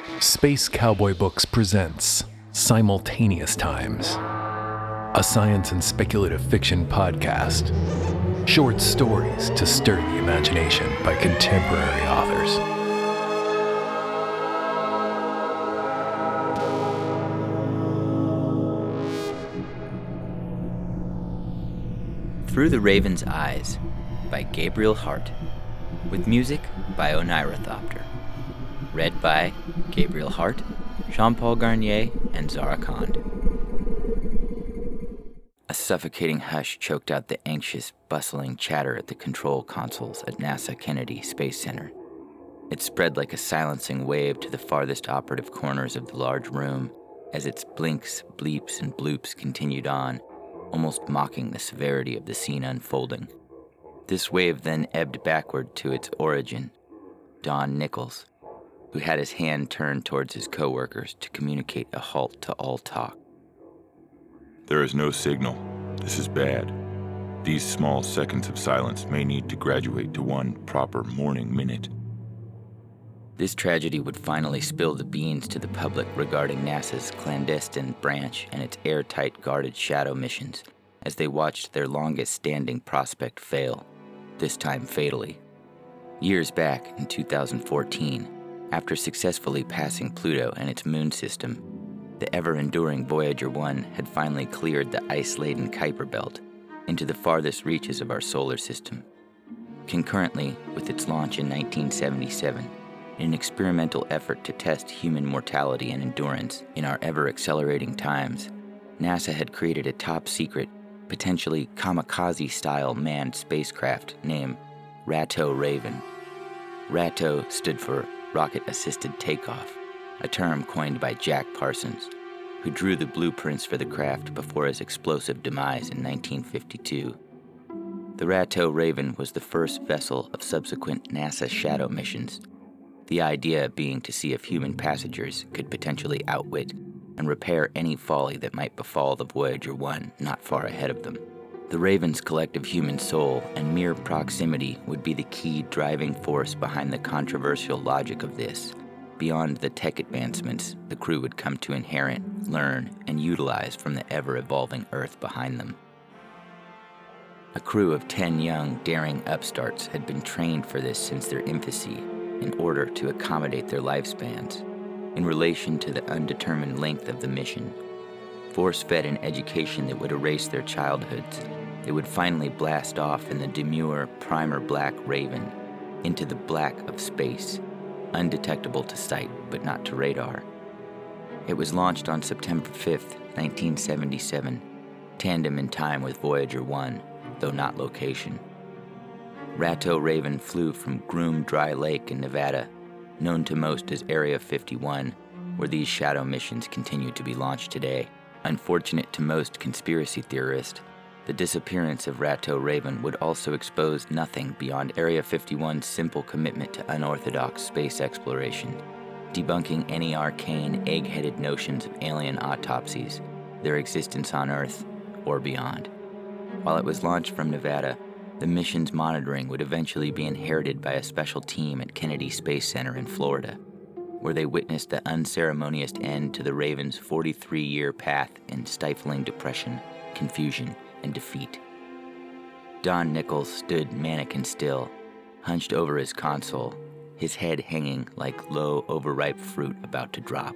Space Cowboy Books presents Simultaneous Times, a science and speculative fiction podcast. Short stories to stir the imagination by contemporary authors. Through the Raven's Eyes by Gabriel Hart, with music by Onirathopter. Read by Gabriel Hart, Jean-Paul Garnier, and Zara Kand. A suffocating hush choked out the anxious, bustling chatter at the control consoles at NASA Kennedy Space Center. It spread like a silencing wave to the farthest operative corners of the large room as its blinks, bleeps, and bloops continued on, almost mocking the severity of the scene unfolding. This wave then ebbed backward to its origin, Don Nichols, who had his hand turned towards his coworkers to communicate a halt to all talk. There is no signal. This is bad. These small seconds of silence may need to graduate to one proper morning minute. This tragedy would finally spill the beans to the public regarding NASA's clandestine branch and its airtight guarded shadow missions as they watched their longest-standing prospect fail, this time fatally. Years back, in 2014, after successfully passing Pluto and its moon system, the ever-enduring Voyager 1 had finally cleared the ice-laden Kuiper Belt into the farthest reaches of our solar system. Concurrently with its launch in 1977, in an experimental effort to test human mortality and endurance in our ever-accelerating times, NASA had created a top-secret, potentially kamikaze-style manned spacecraft named Rato Raven. Rato stood for Rocket-Assisted Takeoff, a term coined by Jack Parsons, who drew the blueprints for the craft before his explosive demise in 1952. The Rato Raven was the first vessel of subsequent NASA shadow missions, the idea being to see if human passengers could potentially outwit and repair any folly that might befall the Voyager 1 not far ahead of them. The Raven's collective human soul and mere proximity would be the key driving force behind the controversial logic of this, beyond the tech advancements the crew would come to inherit, learn, and utilize from the ever-evolving Earth behind them. A crew of 10 young, daring upstarts had been trained for this since their infancy in order to accommodate their lifespans, in relation to the undetermined length of the mission. Force-fed an education that would erase their childhoods, they would finally blast off in the demure primer black Raven into the black of space, undetectable to sight but not to radar. It was launched on September 5th, 1977, tandem in time with Voyager 1, though not location. Rato Raven flew from Groom Dry Lake in Nevada, known to most as Area 51, where these shadow missions continue to be launched today. Unfortunate to most conspiracy theorists, the disappearance of Rato Raven would also expose nothing beyond Area 51's simple commitment to unorthodox space exploration, debunking any arcane, egg-headed notions of alien autopsies, their existence on Earth, or beyond. While it was launched from Nevada, the mission's monitoring would eventually be inherited by a special team at Kennedy Space Center in Florida, where they witnessed the unceremonious end to the Raven's 43-year path in stifling depression, confusion, and defeat. Don Nichols stood mannequin still, hunched over his console, his head hanging like low, overripe fruit about to drop.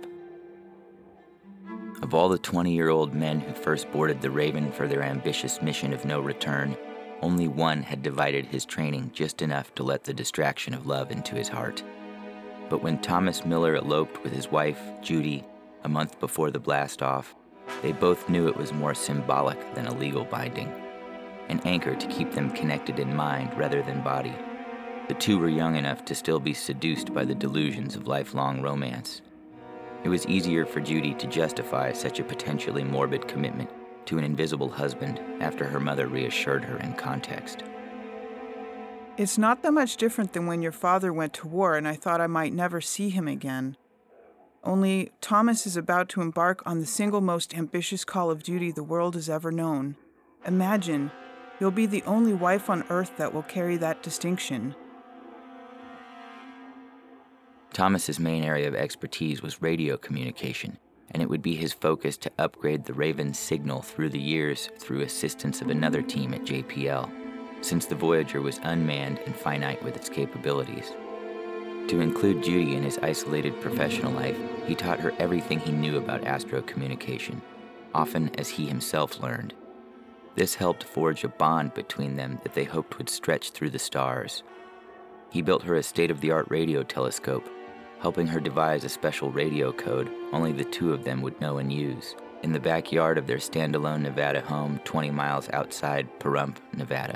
Of all the 20-year-old men who first boarded the Raven for their ambitious mission of no return, only one had divided his training just enough to let the distraction of love into his heart. But when Thomas Miller eloped with his wife, Judy, a month before the blast-off, they both knew it was more symbolic than a legal binding, an anchor to keep them connected in mind rather than body. The two were young enough to still be seduced by the delusions of lifelong romance. It was easier for Judy to justify such a potentially morbid commitment to an invisible husband after her mother reassured her in context. It's not that much different than when your father went to war and I thought I might never see him again. Only Thomas is about to embark on the single most ambitious call of duty the world has ever known. Imagine, you'll be the only wife on Earth that will carry that distinction. Thomas's main area of expertise was radio communication, and it would be his focus to upgrade the Raven's signal through the years through assistance of another team at JPL, since the Voyager was unmanned and finite with its capabilities. To include Judy in his isolated professional life, he taught her everything he knew about astro communication, often as he himself learned. This helped forge a bond between them that they hoped would stretch through the stars. He built her a state-of-the-art radio telescope, helping her devise a special radio code only the two of them would know and use, in the backyard of their standalone Nevada home 20 miles outside Pahrump, Nevada.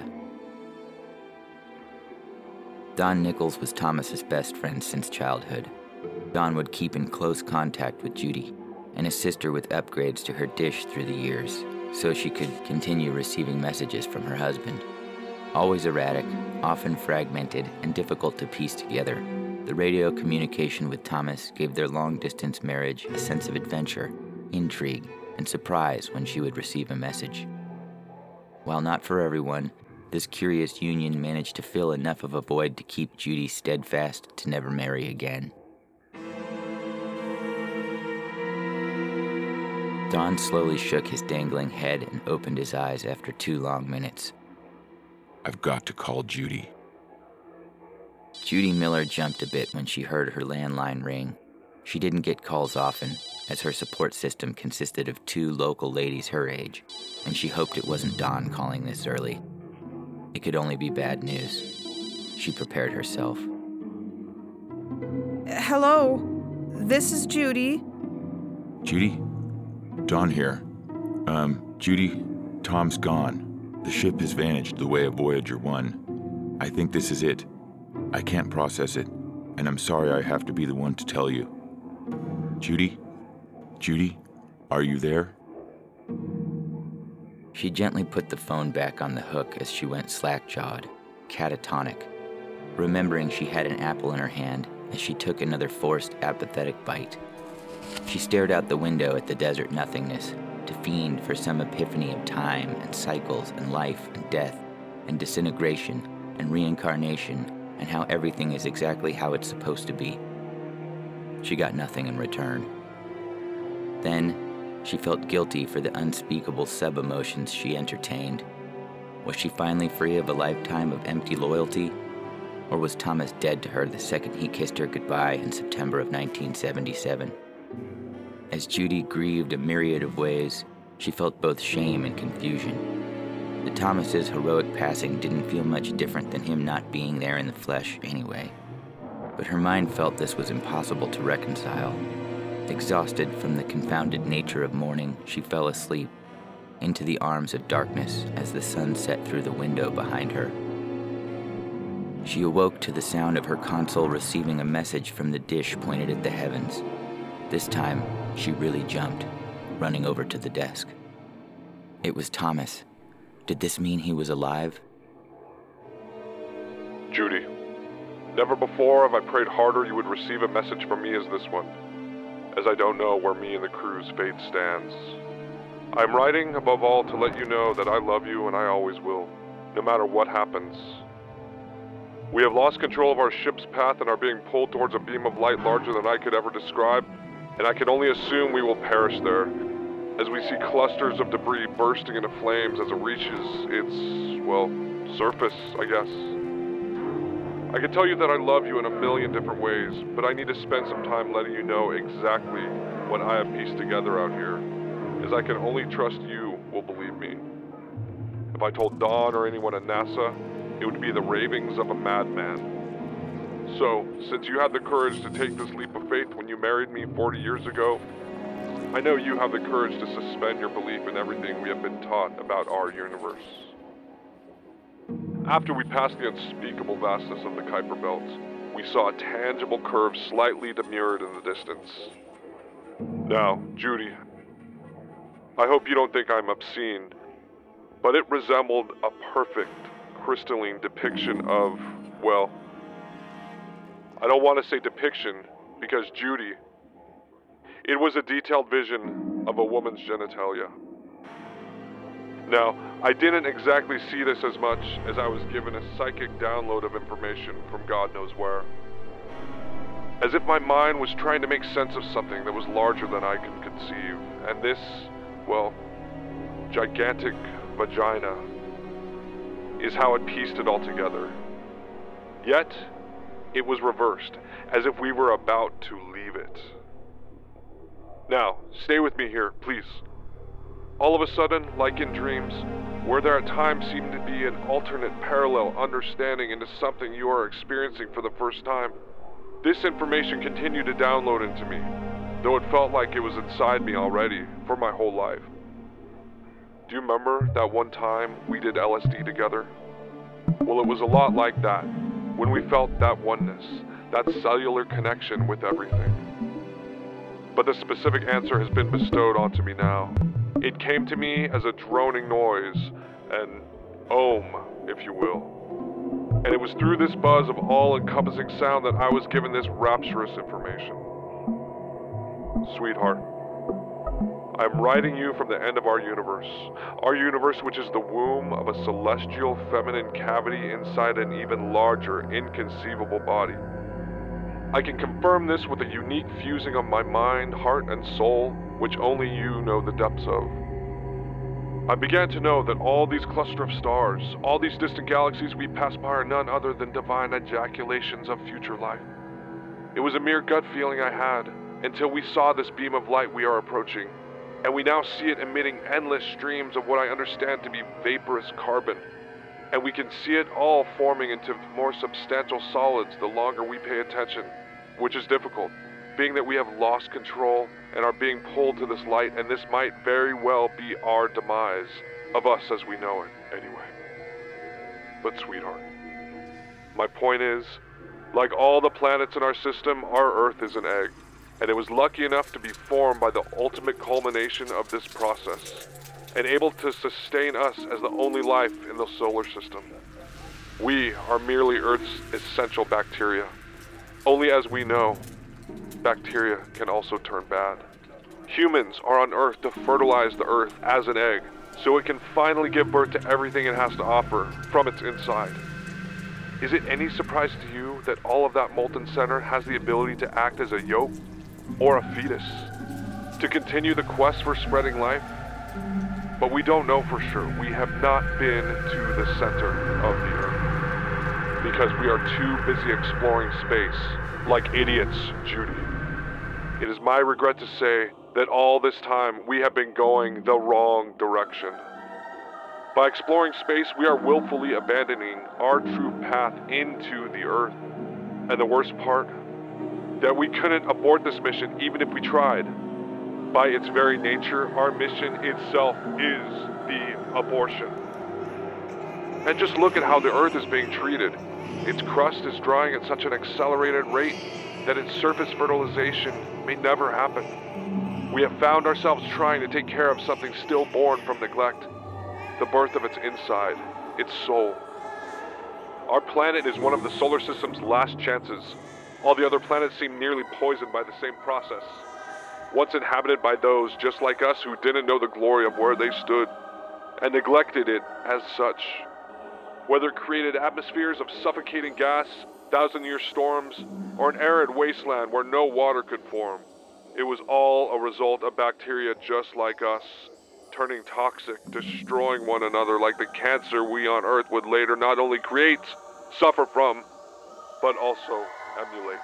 Don Nichols was Thomas's best friend since childhood. Don would keep in close contact with Judy and assist her with upgrades to her dish through the years, so she could continue receiving messages from her husband. Always erratic, often fragmented, and difficult to piece together, the radio communication with Thomas gave their long-distance marriage a sense of adventure, intrigue, and surprise when she would receive a message. While not for everyone, this curious union managed to fill enough of a void to keep Judy steadfast to never marry again. Don slowly shook his dangling head and opened his eyes after 2 long minutes. I've got to call Judy. Judy Miller jumped a bit when she heard her landline ring. She didn't get calls often, as her support system consisted of 2 local ladies her age, and she hoped it wasn't Don calling this early. It could only be bad news. She prepared herself. Hello, this is Judy. Judy? Don here. Judy, Tom's gone. The ship has vanished the way of Voyager 1. I think this is it. I can't process it, and I'm sorry I have to be the one to tell you. Judy? Judy? Are you there? She gently put the phone back on the hook as she went slack-jawed, catatonic, remembering she had an apple in her hand as she took another forced, apathetic bite. She stared out the window at the desert nothingness, to fiend for some epiphany of time and cycles and life and death and disintegration and reincarnation and how everything is exactly how it's supposed to be. She got nothing in return. Then, she felt guilty for the unspeakable sub-emotions she entertained. Was she finally free of a lifetime of empty loyalty? Or was Thomas dead to her the second he kissed her goodbye in September of 1977? As Judy grieved a myriad of ways, she felt both shame and confusion. The Thomas's heroic passing didn't feel much different than him not being there in the flesh anyway. But her mind felt this was impossible to reconcile. Exhausted from the confounded nature of mourning, she fell asleep, into the arms of darkness as the sun set through the window behind her. She awoke to the sound of her console receiving a message from the dish pointed at the heavens. This time, she really jumped, running over to the desk. It was Thomas. Did this mean he was alive? Judy, never before have I prayed harder you would receive a message from me as this one, as I don't know where me and the crew's fate stands. I'm writing, above all, to let you know that I love you and I always will, no matter what happens. We have lost control of our ship's path and are being pulled towards a beam of light larger than I could ever describe, and I can only assume we will perish there, as we see clusters of debris bursting into flames as it reaches its, well, surface, I guess. I can tell you that I love you in a million different ways, but I need to spend some time letting you know exactly what I have pieced together out here, as I can only trust you will believe me. If I told Don or anyone at NASA, it would be the ravings of a madman. So, since you had the courage to take this leap of faith when you married me 40 years ago, I know you have the courage to suspend your belief in everything we have been taught about our universe. After we passed the unspeakable vastness of the Kuiper Belt, we saw a tangible curve slightly demurred in the distance. Now, Judy, I hope you don't think I'm obscene, but it resembled a perfect, crystalline depiction of, well, I don't want to say depiction, because Judy, it was a detailed vision of a woman's genitalia. Now, I didn't exactly see this as much as I was given a psychic download of information from God knows where. as if my mind was trying to make sense of something that was larger than I could conceive. And this, well, gigantic vagina is how it pieced it all together. Yet, it was reversed, as if we were about to leave it. Now, stay with me here, please. All of a sudden, like in dreams, where there at times seemed to be an alternate parallel understanding into something you are experiencing for the first time, this information continued to download into me, though it felt like it was inside me already for my whole life. Do you remember that one time we did LSD together? Well, it was a lot like that, when we felt that oneness, that cellular connection with everything. But the specific answer has been bestowed onto me now. It came to me as a droning noise, an ohm, if you will. And it was through this buzz of all-encompassing sound that I was given this rapturous information. Sweetheart, I'm writing you from the end of our universe which is the womb of a celestial feminine cavity inside an even larger, inconceivable body. I can confirm this with a unique fusing of my mind, heart, and soul, which only you know the depths of. I began to know that all these cluster of stars, all these distant galaxies we pass by are none other than divine ejaculations of future life. It was a mere gut feeling I had, until we saw this beam of light we are approaching, and we now see it emitting endless streams of what I understand to be vaporous carbon, and we can see it all forming into more substantial solids the longer we pay attention, which is difficult, being that we have lost control and are being pulled to this light, and this might very well be our demise, of us as we know it, anyway. But sweetheart, my point is, like all the planets in our system, our Earth is an egg, and it was lucky enough to be formed by the ultimate culmination of this process, and able to sustain us as the only life in the solar system. We are merely Earth's essential bacteria. Only as we know, bacteria can also turn bad. Humans are on Earth to fertilize the Earth as an egg, so it can finally give birth to everything it has to offer from its inside. Is it any surprise to you that all of that molten center has the ability to act as a yolk or a fetus, to continue the quest for spreading life? But we don't know for sure. We have not been to the center of the Earth, because we are too busy exploring space, like idiots, Judy. It is my regret to say that all this time we have been going the wrong direction. By exploring space, we are willfully abandoning our true path into the Earth. And the worst part, that we couldn't abort this mission even if we tried. By its very nature, our mission itself is the abortion. And just look at how the Earth is being treated. Its crust is drying at such an accelerated rate that its surface fertilization may never happen. We have found ourselves trying to take care of something stillborn from neglect, the birth of its inside, its soul. Our planet is one of the solar system's last chances. All the other planets seem nearly poisoned by the same process. Once inhabited by those just like us who didn't know the glory of where they stood, and neglected it as such. Whether it created atmospheres of suffocating gas, thousand-year storms, or an arid wasteland where no water could form, it was all a result of bacteria just like us, turning toxic, destroying one another like the cancer we on Earth would later not only create, suffer from, but also emulate.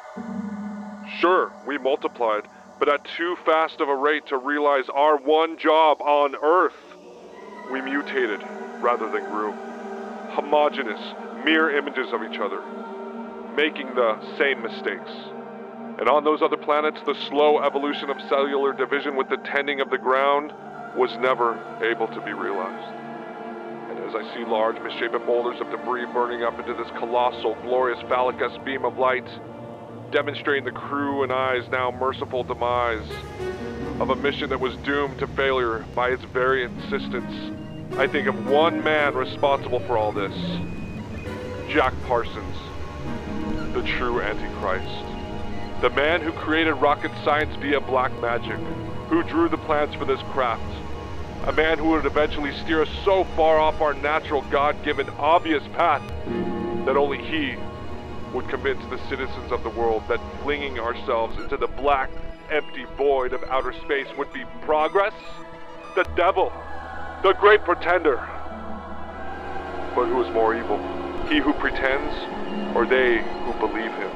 Sure, we multiplied, but at too fast of a rate to realize our one job on Earth. We mutated rather than grew. Homogeneous, mirror images of each other, making the same mistakes. And on those other planets, the slow evolution of cellular division with the tending of the ground was never able to be realized. And as I see large misshapen boulders of debris burning up into this colossal, glorious phallicus beam of light, demonstrating the crew and I's now merciful demise of a mission that was doomed to failure by its very insistence, I think of one man responsible for all this. Jack Parsons, the true Antichrist. The man who created rocket science via black magic, who drew the plans for this craft. A man who would eventually steer us so far off our natural, God-given, obvious path that only he would convince the citizens of the world that flinging ourselves into the black, empty void of outer space would be progress? The devil, the great pretender. But who is more evil? He who pretends, or they who believe him?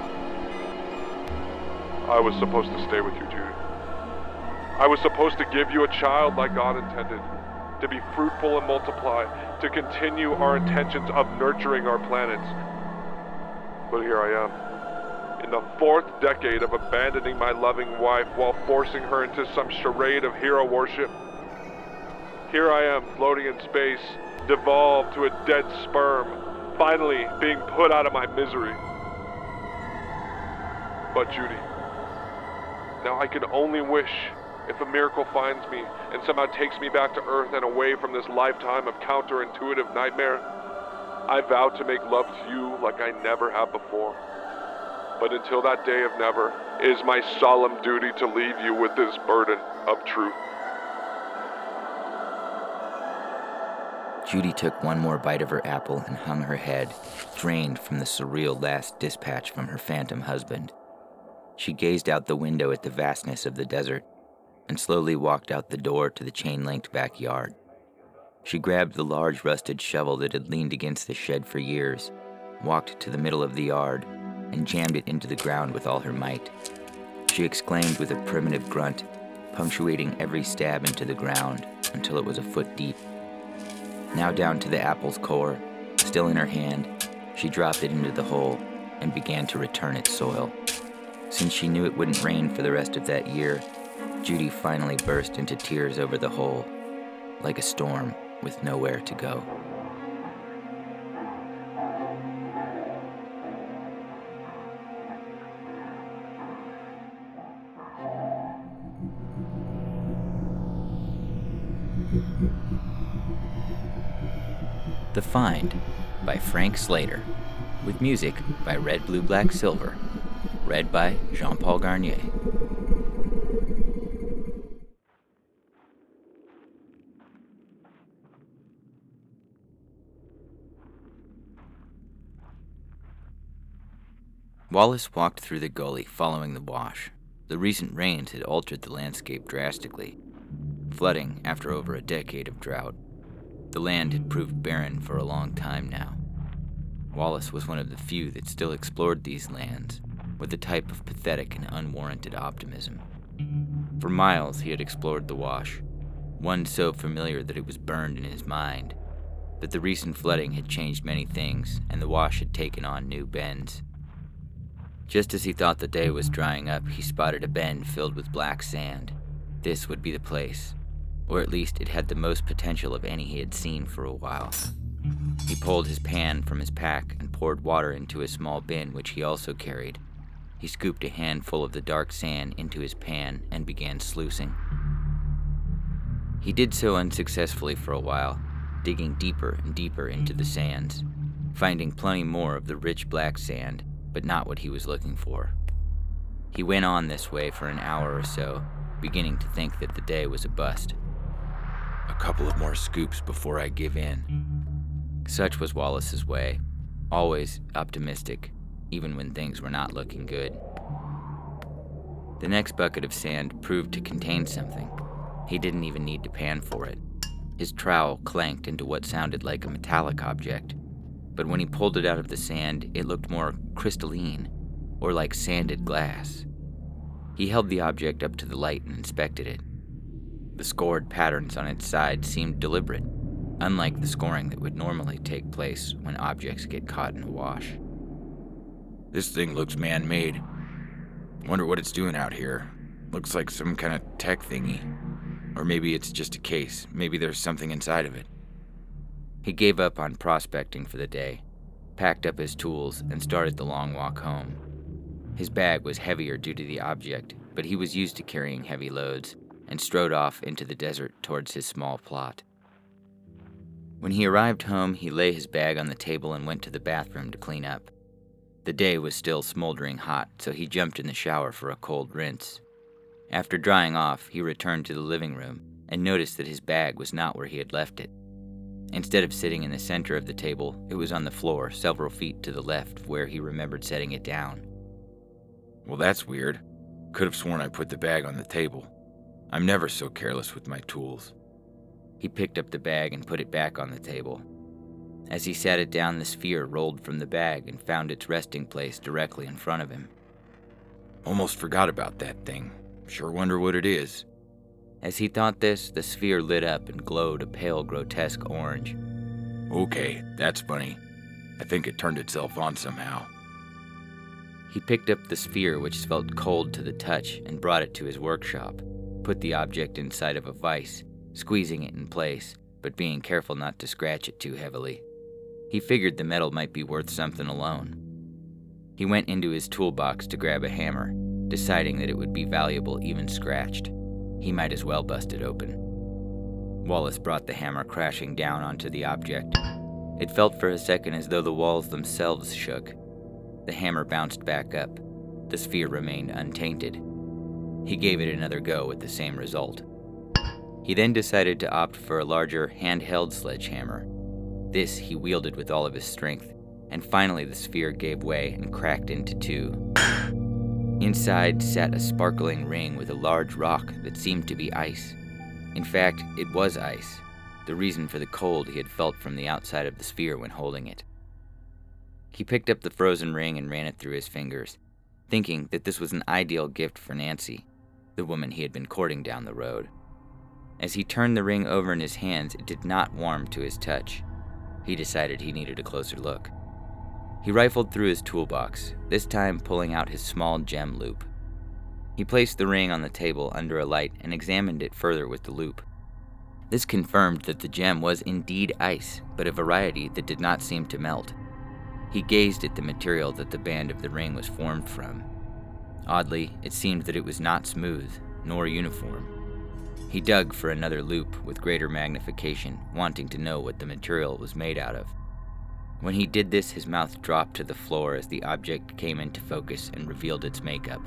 I was supposed to stay with you, Judy. I was supposed to give you a child like God intended, to be fruitful and multiply, to continue our intentions of nurturing our planet. But here I am, in the 4th decade of abandoning my loving wife while forcing her into some charade of hero worship. Here I am, floating in space, devolved to a dead sperm, finally being put out of my misery. But Judy, now I can only wish, if a miracle finds me and somehow takes me back to Earth and away from this lifetime of counterintuitive nightmare, I vow to make love to you like I never have before. But until that day of never, it is my solemn duty to leave you with this burden of truth. Judy took one more bite of her apple and hung her head, drained from the surreal last dispatch from her phantom husband. She gazed out the window at the vastness of the desert and slowly walked out the door to the chain-linked backyard. She grabbed the large rusted shovel that had leaned against the shed for years, walked to the middle of the yard, and jammed it into the ground with all her might. She exclaimed with a primitive grunt, punctuating every stab into the ground until it was a foot deep. Now down to the apple's core, still in her hand, she dropped it into the hole and began to return its soil. Since she knew it wouldn't rain for the rest of that year, Judy finally burst into tears over the hole, like a storm with nowhere to go. The Find by Frank Slater, with music by Red Blue Black Silver, read by Jean-Paul Garnier. Wallace walked through the gully following the wash. The recent rains had altered the landscape drastically, flooding after over a decade of drought. The land had proved barren for a long time now. Wallace was one of the few that still explored these lands with a type of pathetic and unwarranted optimism. For miles he had explored the wash, one so familiar that it was burned in his mind. But the recent flooding had changed many things, and the wash had taken on new bends. Just as he thought the day was drying up, he spotted a bend filled with black sand. This would be the place. Or at least it had the most potential of any he had seen for a while. He pulled his pan from his pack and poured water into a small bin which he also carried. He scooped a handful of the dark sand into his pan and began sluicing. He did so unsuccessfully for a while, digging deeper and deeper into the sands, finding plenty more of the rich black sand, but not what he was looking for. He went on this way for an hour or so, beginning to think that the day was a bust. A couple of more scoops before I give in. Such was Wallace's way, always optimistic, even when things were not looking good. The next bucket of sand proved to contain something. He didn't even need to pan for it. His trowel clanked into what sounded like a metallic object, but when he pulled it out of the sand, it looked more crystalline, or like sanded glass. He held the object up to the light and inspected it. The scored patterns on its side seemed deliberate, unlike the scoring that would normally take place when objects get caught in a wash. This thing looks man-made. Wonder what it's doing out here. Looks like some kind of tech thingy. Or maybe it's just a case. Maybe there's something inside of it. He gave up on prospecting for the day, packed up his tools, and started the long walk home. His bag was heavier due to the object, but he was used to carrying heavy loads, and strode off into the desert towards his small plot. When he arrived home, he lay his bag on the table and went to the bathroom to clean up. The day was still smoldering hot, so he jumped in the shower for a cold rinse. After drying off, he returned to the living room and noticed that his bag was not where he had left it. Instead of sitting in the center of the table, it was on the floor several feet to the left of where he remembered setting it down. Well, that's weird. Could have sworn I put the bag on the table. I'm never so careless with my tools. He picked up the bag and put it back on the table. As he sat it down, the sphere rolled from the bag and found its resting place directly in front of him. Almost forgot about that thing. Sure wonder what it is. As he thought this, the sphere lit up and glowed a pale, grotesque orange. Okay, that's funny. I think it turned itself on somehow. He picked up the sphere, which felt cold to the touch, and brought it to his workshop, put the object inside of a vise, squeezing it in place, but being careful not to scratch it too heavily. He figured the metal might be worth something alone. He went into his toolbox to grab a hammer, deciding that it would be valuable even scratched. He might as well bust it open. Wallace brought the hammer crashing down onto the object. It felt for a second as though the walls themselves shook. The hammer bounced back up. The sphere remained untainted. He gave it another go with the same result. He then decided to opt for a larger, handheld sledgehammer. This he wielded with all of his strength, and finally the sphere gave way and cracked into two. Inside sat a sparkling ring with a large rock that seemed to be ice. In fact, it was ice, the reason for the cold he had felt from the outside of the sphere when holding it. He picked up the frozen ring and ran it through his fingers, thinking that this was an ideal gift for Nancy, the woman he had been courting down the road. As he turned the ring over in his hands, it did not warm to his touch. He decided he needed a closer look. He rifled through his toolbox, this time pulling out his small gem loop. He placed the ring on the table under a light and examined it further with the loop. This confirmed that the gem was indeed ice, but a variety that did not seem to melt. He gazed at the material that the band of the ring was formed from. Oddly, it seemed that it was not smooth, nor uniform. He dug for another loop with greater magnification, wanting to know what the material was made out of. When he did this, his mouth dropped to the floor as the object came into focus and revealed its makeup.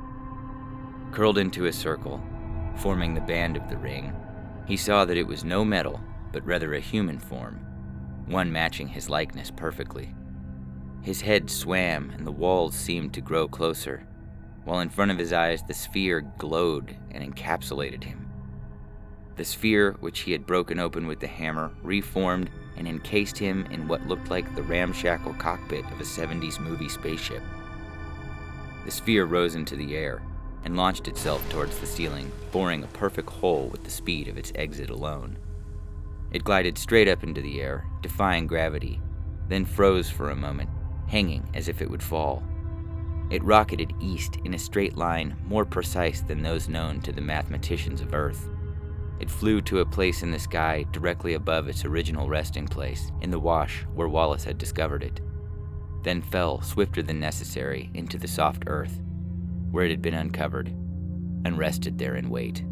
Curled into a circle, forming the band of the ring, he saw that it was no metal, but rather a human form, one matching his likeness perfectly. His head swam and the walls seemed to grow closer, while in front of his eyes the sphere glowed and encapsulated him. The sphere, which he had broken open with the hammer, reformed and encased him in what looked like the ramshackle cockpit of a 70s movie spaceship. The sphere rose into the air and launched itself towards the ceiling, boring a perfect hole with the speed of its exit alone. It glided straight up into the air, defying gravity, then froze for a moment, hanging as if it would fall. It rocketed east in a straight line more precise than those known to the mathematicians of Earth. It flew to a place in the sky directly above its original resting place, in the wash where Wallace had discovered it, then fell swifter than necessary into the soft earth, where it had been uncovered, and rested there in wait.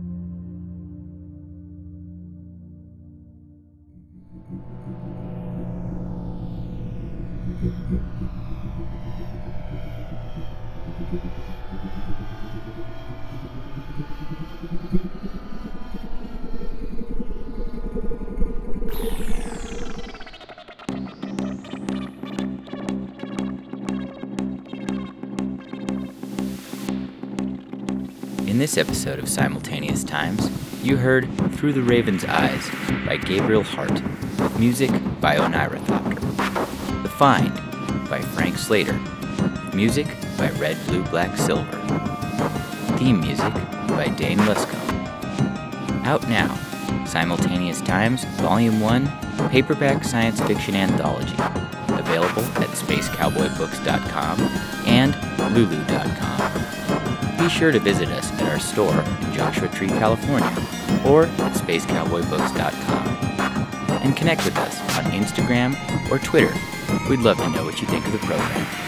In this episode of Simultaneous Times, you heard Through the Raven's Eyes by Gabriel Hart, with music by Onirathopter. The Find by Frank Slater, music by Red, Blue, Black, Silver. Theme music by Dane Luscombe. Out now, Simultaneous Times, Volume 1, paperback science fiction anthology, available at spacecowboybooks.com and lulu.com. Be sure to visit us at our store in Joshua Tree, California, or at spacecowboybooks.com. And connect with us on Instagram or Twitter. We'd love to know what you think of the program.